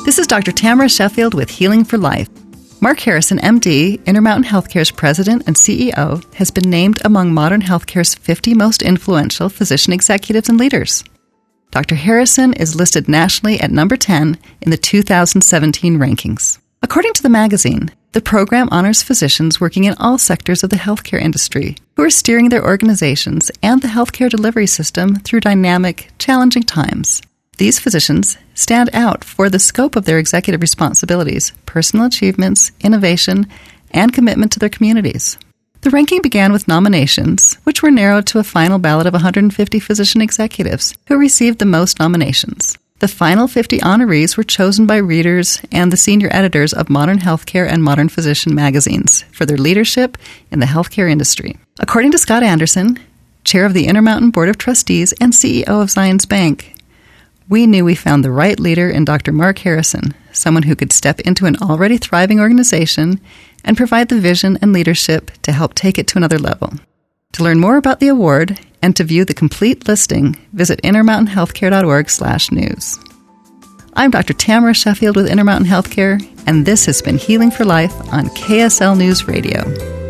This is Dr. Tamara Sheffield with Healing for Life. Mark Harrison, MD, Intermountain Healthcare's president and CEO, has been named among modern healthcare's 50 most influential physician executives and leaders. Dr. Harrison is listed nationally at number 10 in the 2017 rankings. According to the magazine, the program honors physicians working in all sectors of the healthcare industry who are steering their organizations and the healthcare delivery system through dynamic, challenging times. These physicians stand out for the scope of their executive responsibilities, personal achievements, innovation, and commitment to their communities. The ranking began with nominations, which were narrowed to a final ballot of 150 physician executives who received the most nominations. The final 50 honorees were chosen by readers and the senior editors of Modern Healthcare and Modern Physician magazines for their leadership in the healthcare industry. According to Scott Anderson, chair of the Intermountain Board of Trustees and CEO of Zions Bank, we knew we found the right leader in Dr. Mark Harrison, someone who could step into an already thriving organization and provide the vision and leadership to help take it to another level. To learn more about the award and to view the complete listing, visit intermountainhealthcare.org/news. I'm Dr. Tamara Sheffield with Intermountain Healthcare, and this has been Healing for Life on KSL News Radio.